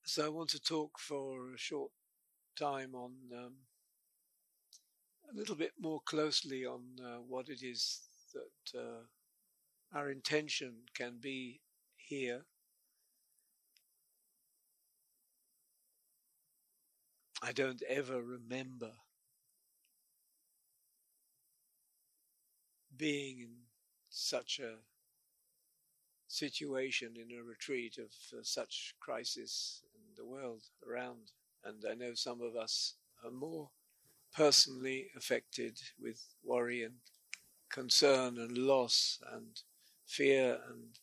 So I want to talk for a short time on a little bit more closely on what it is that our intention can be here. I don't ever remember being in such a situation in a retreat of such crisis in the world around. And I know some of us are more personally affected with worry and concern and loss and fear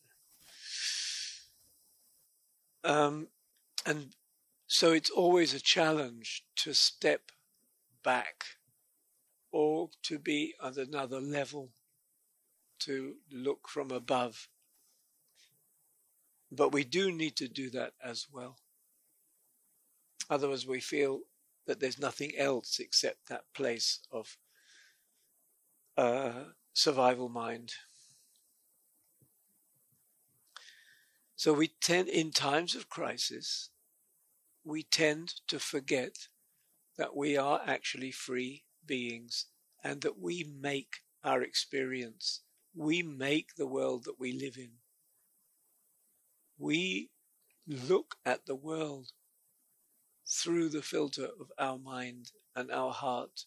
and so it's always a challenge to step back or to be at another level, to look from above. But we do need to do that as well. Otherwise we feel that there's nothing else except that place of survival mind. So we tend, in times of crisis, we tend to forget that we are actually free beings and that we make our experience. We make the world that we live in. We look at the world through the filter of our mind and our heart.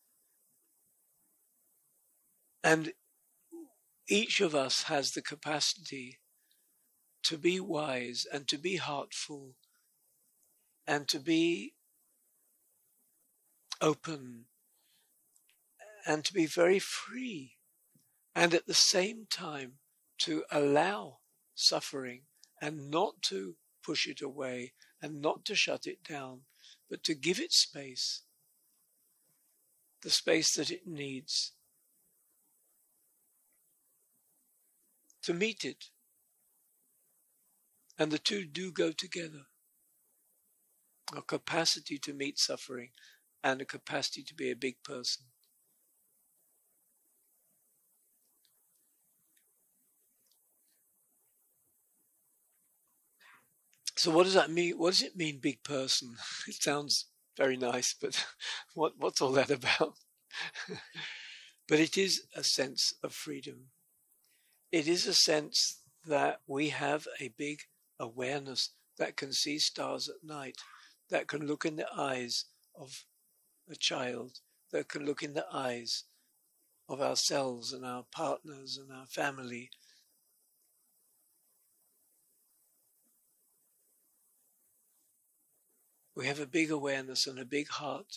And each of us has the capacity to be wise and to be heartful and to be open and to be very free, and at the same time to allow suffering and not to push it away and not to shut it down, but to give it space, the space that it needs to meet it. And the two do go together. A capacity to meet suffering and a capacity to be a big person. So what does that mean? What does it mean, big person? It sounds very nice, but what's all that about? But it is a sense of freedom. It is a sense that we have a big awareness that can see stars at night, that can look in the eyes of a child, that can look in the eyes of ourselves and our partners and our family. We have a big awareness and a big heart.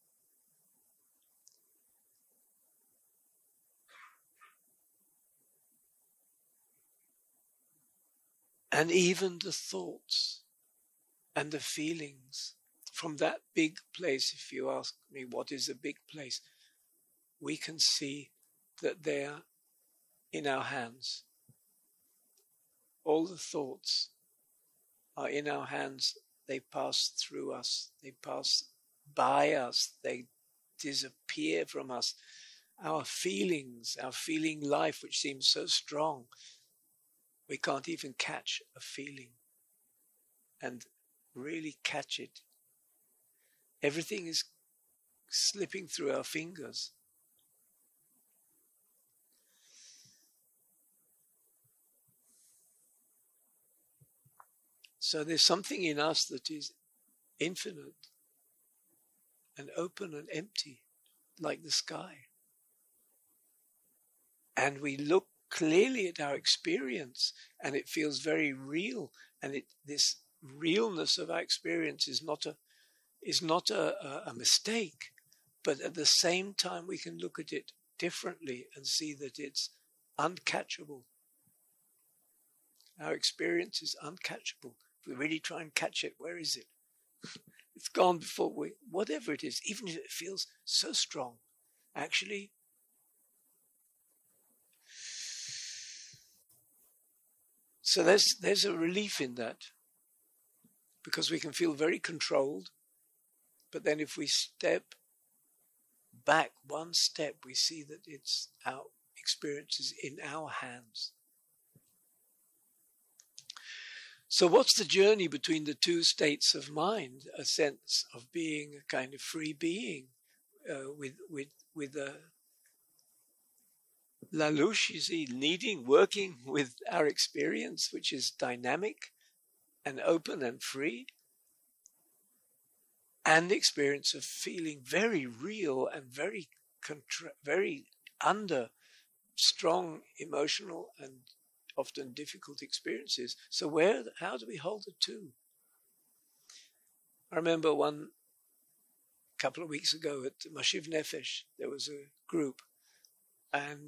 And even the thoughts and the feelings from that big place, if you ask me what is a big place, we can see that they're in our hands. All the thoughts are in our hands. They pass through us. They pass by us. They disappear from us. Our feelings, our feeling life, which seems so strong, we can't even catch a feeling and really catch it. Everything is slipping through our fingers. So there's something in us that is infinite and open and empty, like the sky. And we look clearly at our experience and it feels very real. And this realness of our experience is not a mistake, but at the same time we can look at it differently and see that it's uncatchable. Our experience is uncatchable. If we really try and catch it, where is it? It's gone before whatever it is, even if it feels so strong, actually. So there's a relief in that, because we can feel very controlled, but then if we step back one step, we see that it's our experiences in our hands. So what's the journey between the two states of mind? A sense of being a kind of free being with a Lalouche, you see, working with our experience, which is dynamic and open and free, and the experience of feeling very real and very under strong emotional and often difficult experiences. So how do we hold the two? I remember one couple of weeks ago at Mashiv Nefesh, there was a group, and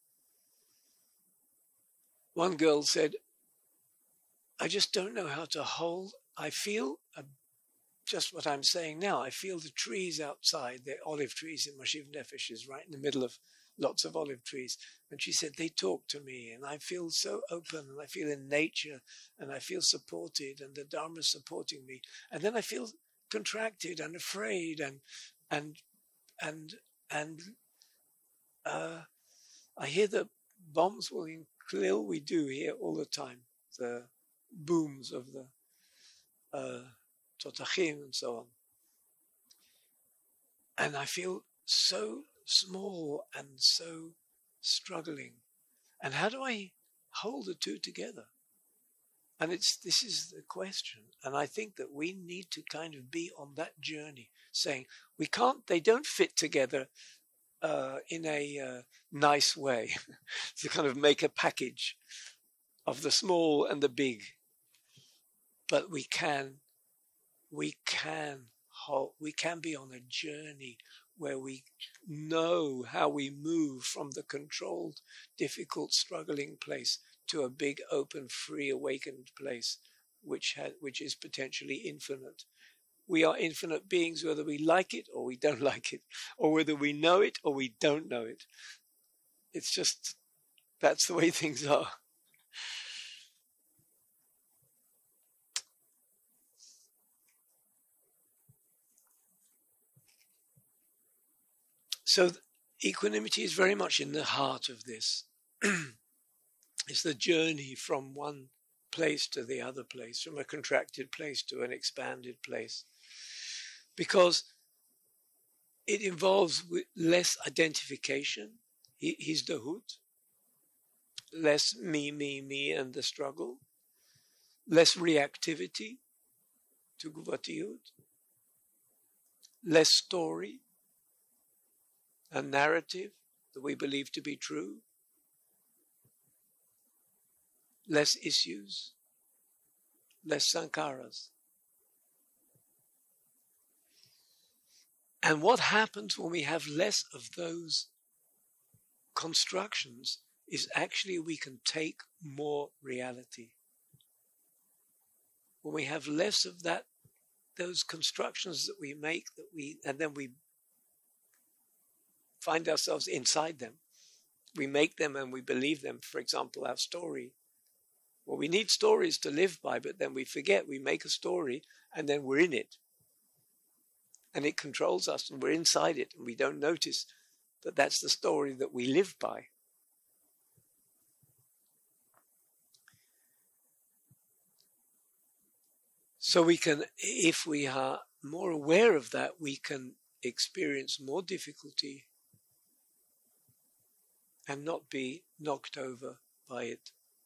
one girl said, I just don't know how to hold. I feel just what I'm saying now. I feel the trees outside, the olive trees in Mashiv Nefesh is right in the middle of lots of olive trees. And she said, they talk to me and I feel so open and I feel in nature and I feel supported and the Dharma is supporting me. And then I feel contracted and afraid and I hear the bombs will kill. We do hear all the time the booms of the Totachim and so on. And I feel so small and so struggling. And how do I hold the two together? And this is the question. And I think that we need to kind of be on that journey, saying they don't fit together in a nice way to kind of make a package of the small and the big. But we can be on a journey where we know how we move from the controlled, difficult, struggling place to a big, open, free, awakened place, which is potentially infinite. We are infinite beings, whether we like it or we don't like it, or whether we know it or we don't know it. It's just, that's the way things are. So equanimity is very much in the heart of this. It's the journey from one place to the other place, from a contracted place to an expanded place. Because it involves less identification, his dahut, less me, and the struggle, less reactivity to guvatiyut, less story, a narrative that we believe to be true, less issues, less sankharas. And what happens when we have less of those constructions is actually we can take more reality. When we have less of those constructions that we make, and then we find ourselves inside them. We make them and we believe them. For example, our story. Well, we need stories to live by, but then we forget. We make a story and then we're in it. And it controls us and we're inside it and we don't notice that that's the story that we live by. So we can, if we are more aware of that, we can experience more difficulty and not be knocked over by it.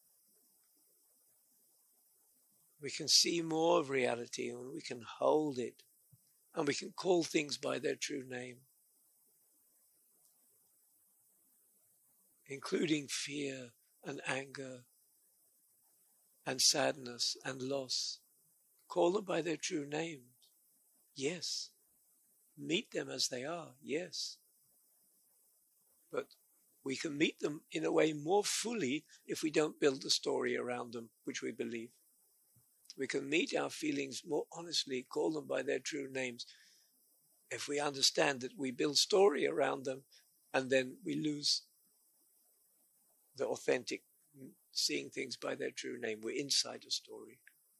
We can see more of reality and we can hold it and we can call things by their true name, including fear and anger and sadness and loss. Call them by their true names. Yes. Meet them as they are. Yes. But we can meet them in a way more fully if we don't build a story around them, which we believe. We can meet our feelings more honestly, call them by their true names, if we understand that we build story around them and then we lose the authentic seeing things by their true name. We're inside a story.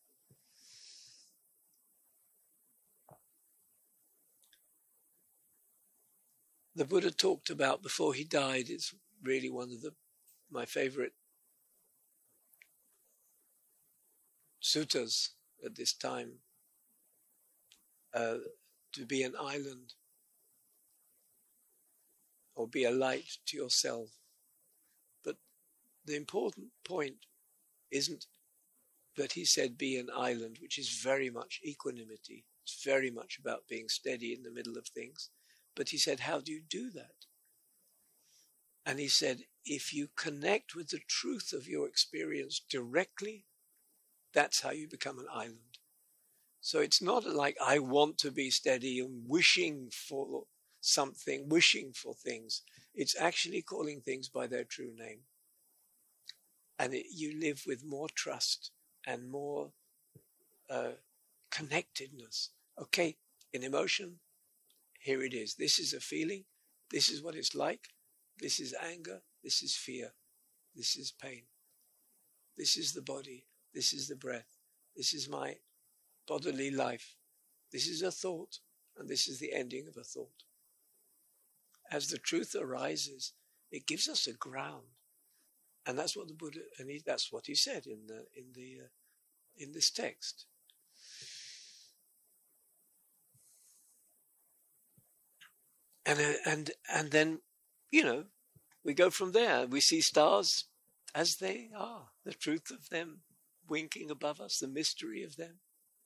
The Buddha talked about before he died, it's really one of my favorite suttas at this time, to be an island or be a light to yourself. But the important point isn't that he said be an island, which is very much equanimity. It's very much about being steady in the middle of things. But he said, how do you do that? And he said, if you connect with the truth of your experience directly, that's how you become an island. So it's not like I want to be steady and wishing for something, wishing for things. It's actually calling things by their true name. And you live with more trust and more connectedness. Okay, in emotion, here it is. This is a feeling. This is what it's like. This is anger. This is fear. This is pain. This is the body. This is the breath. This is my bodily life. This is a thought, and this is the ending of a thought. As the truth arises, it gives us a ground. And that's what the Buddha, and that's what he said in this text. And then, we go from there. We see stars as they are, the truth of them winking above us, the mystery of them.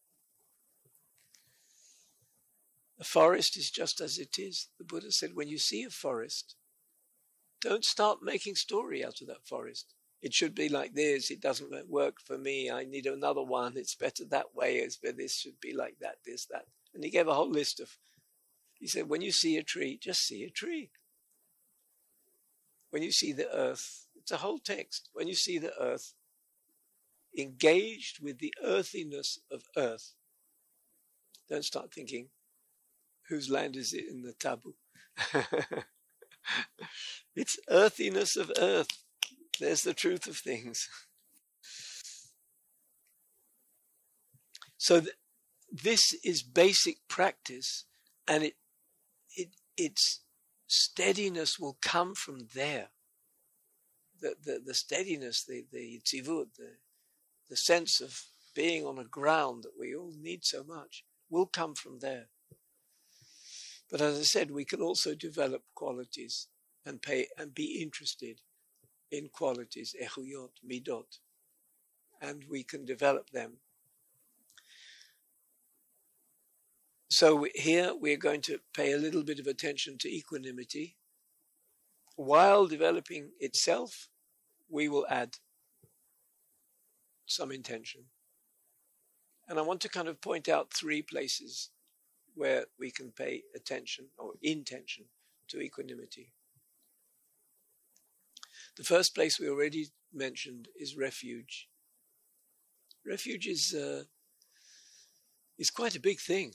A forest is just as it is. The Buddha said, when you see a forest, don't start making story out of that forest. It should be like this. It doesn't work for me. I need another one. It's better that way. This should be like that, this, that. And he gave a whole list of, he said, when you see a tree, just see a tree. When you see the earth, it's a whole text. When you see the earth, engaged with the earthiness of earth, don't start thinking, whose land is it in the tabu? It's earthiness of earth. There's the truth of things. So this is basic practice, and its steadiness will come from there. The steadiness, the tzivut, the sense of being on a ground that we all need so much, will come from there. But as I said, we can also develop qualities and be interested in qualities, echuyot, midot, and we can develop them. So here we're going to pay a little bit of attention to equanimity. While developing itself, we will add some intention. And I want to kind of point out 3 places where we can pay attention or intention to equanimity. The first place we already mentioned is refuge. Refuge is quite a big thing.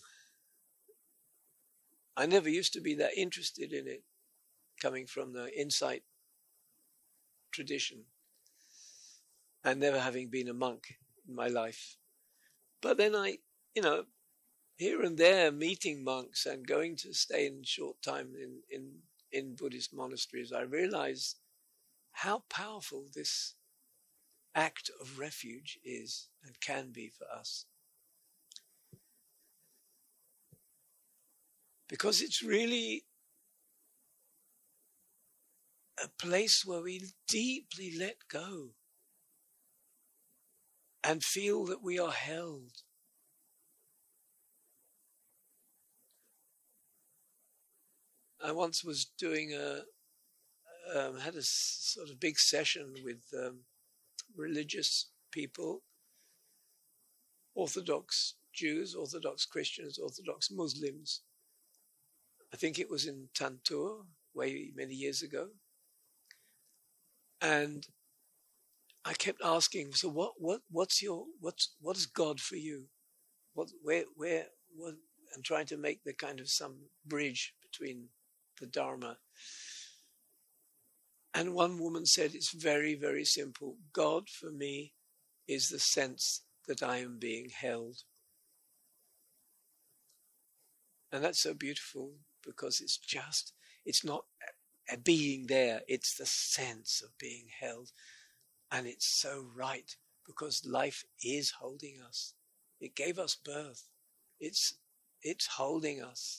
I never used to be that interested in it, coming from the insight tradition and never having been a monk in my life. But then I, here and there meeting monks and going to stay in short time in Buddhist monasteries, I realized how powerful this act of refuge is and can be for us. Because it's really a place where we deeply let go and feel that we are held. I once was doing had a sort of big session with religious people, Orthodox Jews, Orthodox Christians, Orthodox Muslims. I think it was in Tantur, way many years ago. And I kept asking, so what is God for you? And trying to make the kind of some bridge between the Dharma. And one woman said, it's very, very simple. God for me is the sense that I am being held. And that's so beautiful because it's not a being there, it's the sense of being held. And it's so right because life is holding us. It gave us birth. It's holding us.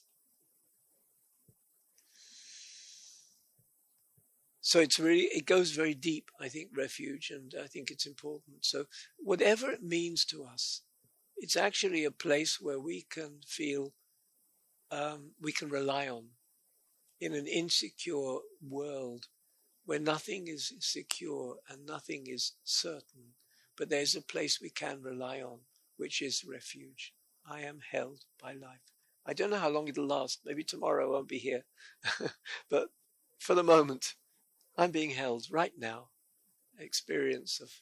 So it goes very deep, I think, refuge, and I think it's important. So whatever it means to us, it's actually a place where we can feel we can rely on in an insecure world where nothing is secure and nothing is certain. But there's a place we can rely on, which is refuge. I am held by life. I don't know how long it'll last. Maybe tomorrow I won't be here. But for the moment, I'm being held right now. Experience of.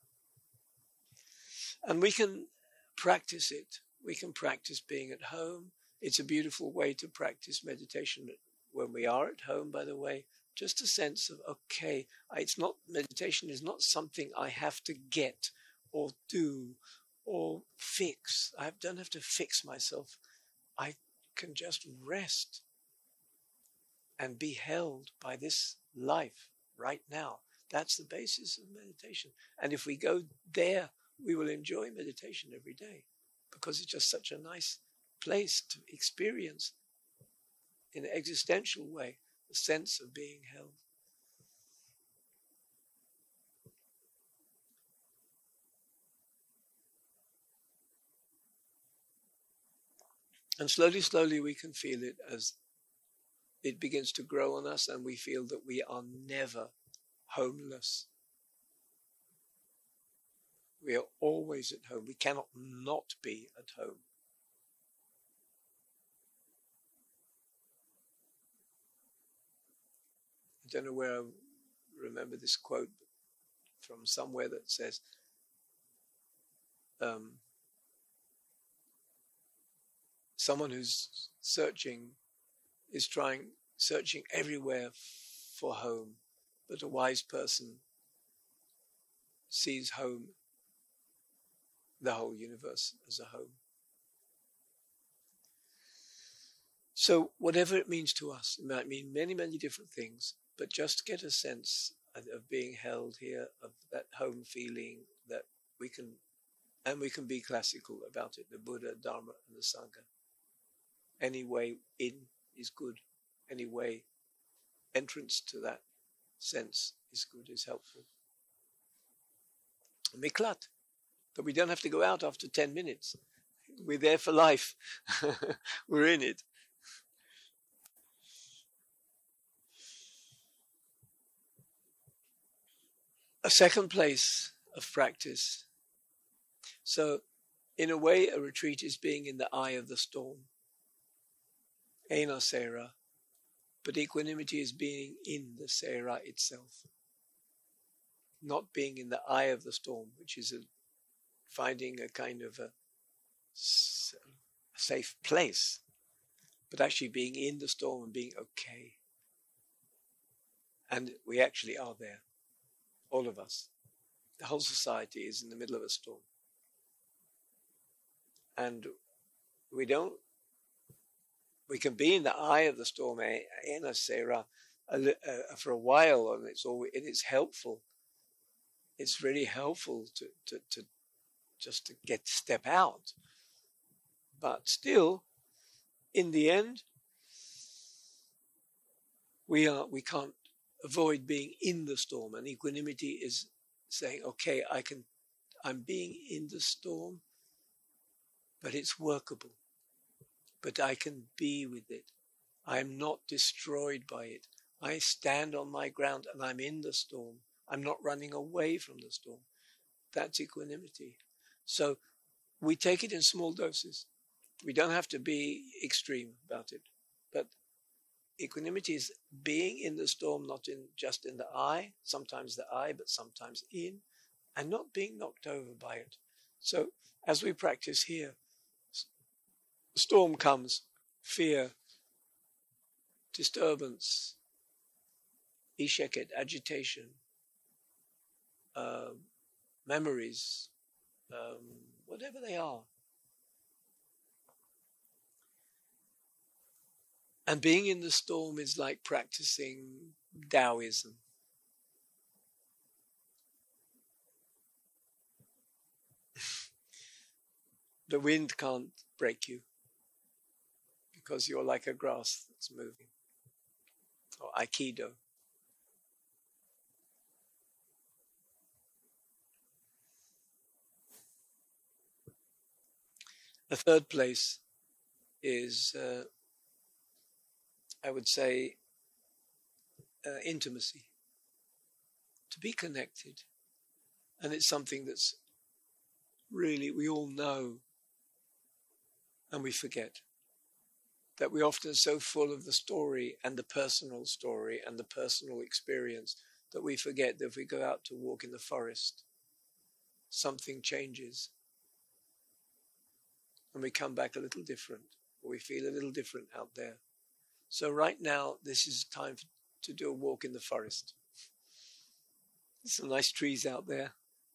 And we can practice it. We can practice being at home. It's a beautiful way to practice meditation when we are at home, by the way. Just a sense of, okay, meditation is not something I have to get or do or fix. I don't have to fix myself. I can just rest and be held by this life right now. That's the basis of meditation. And if we go there, we will enjoy meditation every day because it's just such a nice place to experience in an existential way the sense of being held. And slowly, slowly we can feel it as it begins to grow on us, and we feel that we are never homeless. We are always at home. We cannot not be at home. I don't know where I remember this quote from somewhere that says, someone who's searching everywhere for home, but a wise person sees home, the whole universe, as a home. So whatever it means to us, it might mean many, many different things, but just get a sense of being held here, of that home feeling that we can be classical about it, the Buddha, Dharma, and the Sangha. Any way in is good. Any way entrance to that sense is good, is helpful. Miklat, but we don't have to go out after 10 minutes. We're there for life. We're in it. A second place of practice. So, in a way, a retreat is being in the eye of the storm. Ena Sera. But equanimity is being in the Sera itself. Not being in the eye of the storm, which is finding a kind of a safe place, but actually being in the storm and being okay. And we actually are there. All of us. The whole society is in the middle of a storm. And we can be in the eye of the storm, Ena Sera, for a while, and it's helpful. It's really helpful to just to step out. But still, in the end, we can't avoid being in the storm, and equanimity is saying, okay, I'm being in the storm, but it's workable. But I can be with it. I'm not destroyed by it. I stand on my ground and I'm in the storm. I'm not running away from the storm. That's equanimity. So we take it in small doses. We don't have to be extreme about it. But equanimity is being in the storm, not just in the eye, sometimes the eye, but sometimes in, and not being knocked over by it. So as we practice here, the storm comes, fear, disturbance, isheket, agitation, memories, whatever they are. And being in the storm is like practicing Taoism. The wind can't break you because you're like a grass that's moving. Or Aikido. The third place is, I would say, intimacy. To be connected. And it's something that's really, we all know and we forget. That we often are so full of the story and the personal story and the personal experience that we forget that if we go out to walk in the forest, something changes and we come back a little different, or we feel a little different out there. So right now, this is time to do a walk in the forest. There's some nice trees out there.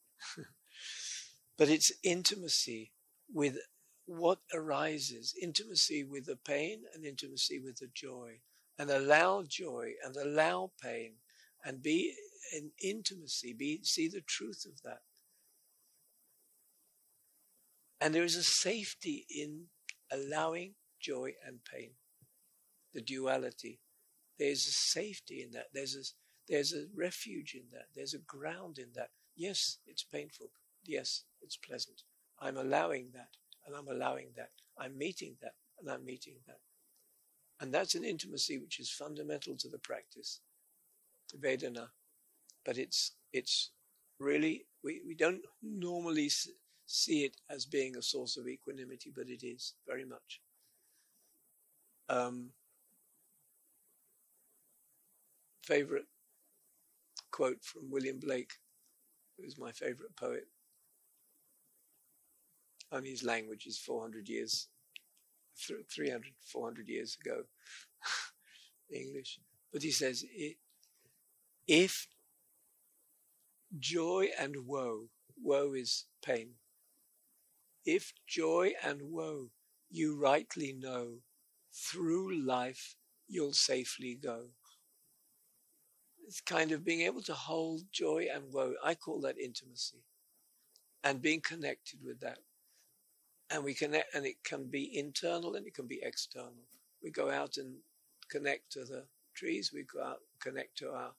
But it's intimacy with what arises, intimacy with the pain and intimacy with the joy, and allow joy and allow pain and be in intimacy, see the truth of that. And there is a safety in allowing joy and pain, the duality. There's a safety in that. There's a refuge in that. There's a ground in that. Yes, it's painful. Yes, it's pleasant. I'm allowing that, and I'm allowing that. I'm meeting that, and I'm meeting that. And that's an intimacy which is fundamental to the practice, to Vedana. But it's really, we don't normally see it as being a source of equanimity, but it is very much. Favorite quote from William Blake, who's my favorite poet. Only his language is 400 years, 300, 400 years ago, English. But he says, if joy and woe is pain, if joy and woe you rightly know, through life you'll safely go. It's kind of being able to hold joy and woe. I call that intimacy, and being connected with that. And we connect, and it can be internal and it can be external. We go out and connect to the trees. We go out and connect to our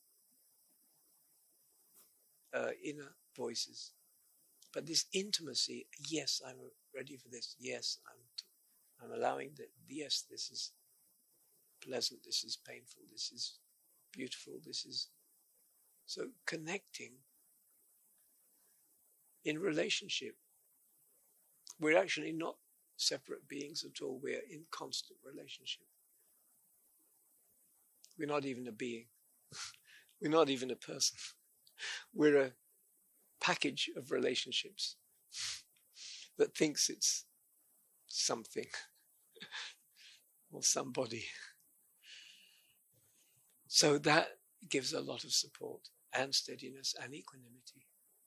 inner voices. But this intimacy, yes, I'm ready for this. Yes, I'm allowing that. Yes, this is pleasant. This is painful. This is beautiful. This is so connecting in relationship. We're actually not separate beings at all. We're in constant relationship. We're not even a being. We're not even a person. We're a package of relationships that thinks it's something or somebody. So that gives a lot of support and steadiness and equanimity.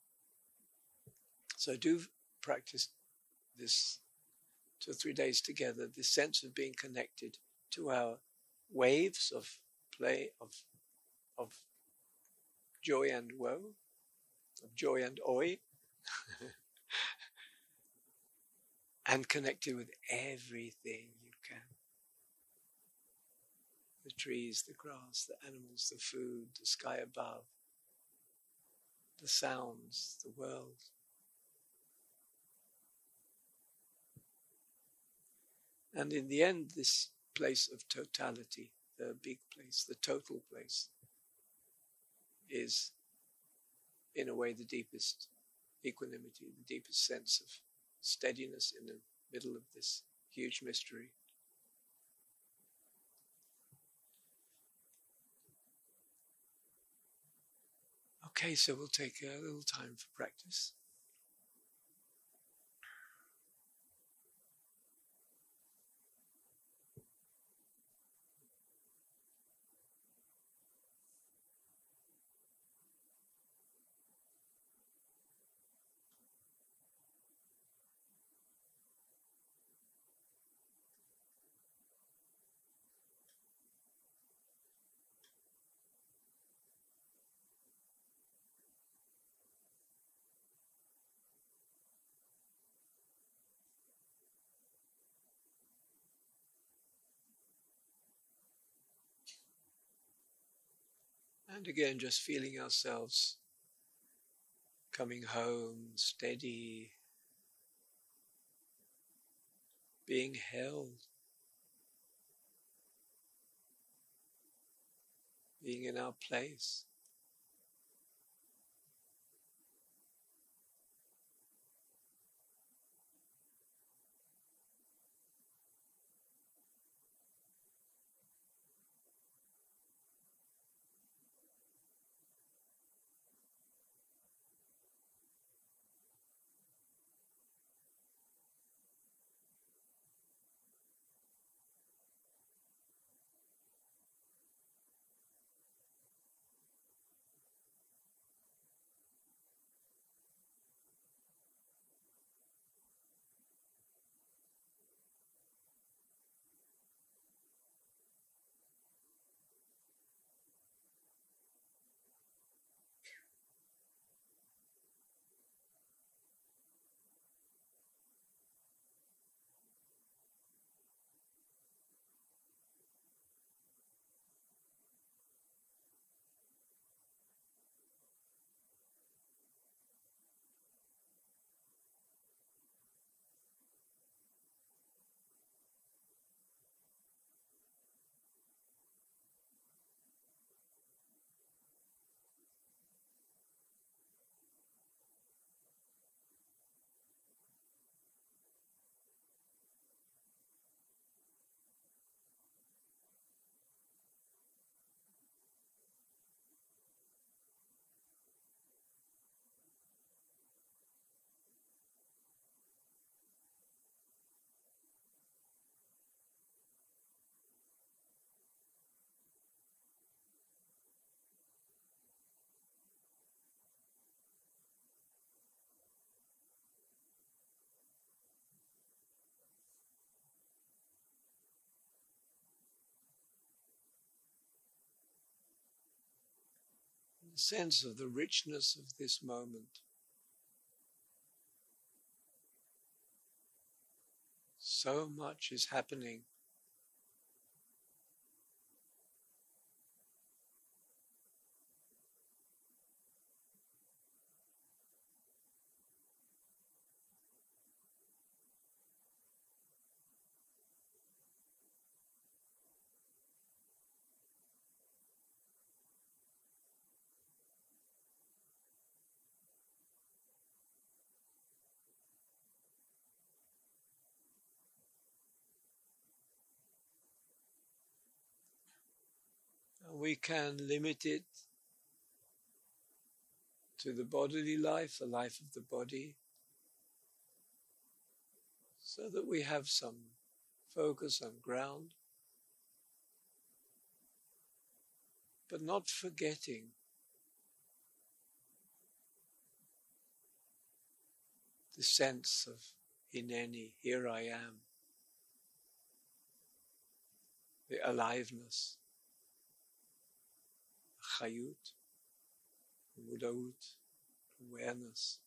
So do practice this 2 or 3 days together, this sense of being connected to our waves of play, of joy and woe, of joy and oi, and connected with everything you can. The trees, the grass, the animals, the food, the sky above, the sounds, the world. And in the end, this place of totality, the big place, the total place, is in a way the deepest equanimity, the deepest sense of steadiness in the middle of this huge mystery. Okay, so we'll take a little time for practice. And again, just feeling ourselves coming home, steady, being held, being in our place. The sense of the richness of this moment. So much is happening. And we can limit it to the bodily life, the life of the body, so that we have some focus and ground, but not forgetting the sense of Hineni, here I am, the aliveness, chayut, mudaut, awareness.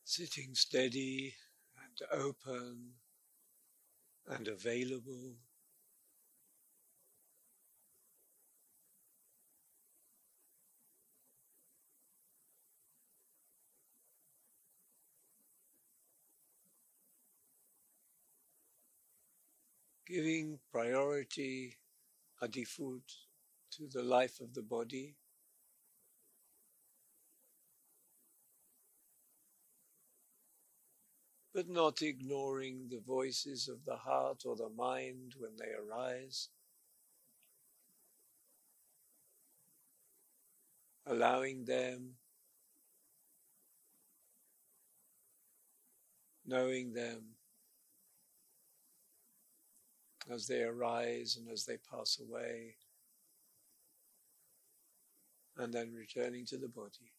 sitting steady and open and available. Giving priority, adifut, to the life of the body, but not ignoring the voices of the heart or the mind when they arise, allowing them, knowing them as they arise and as they pass away, and then returning to the body.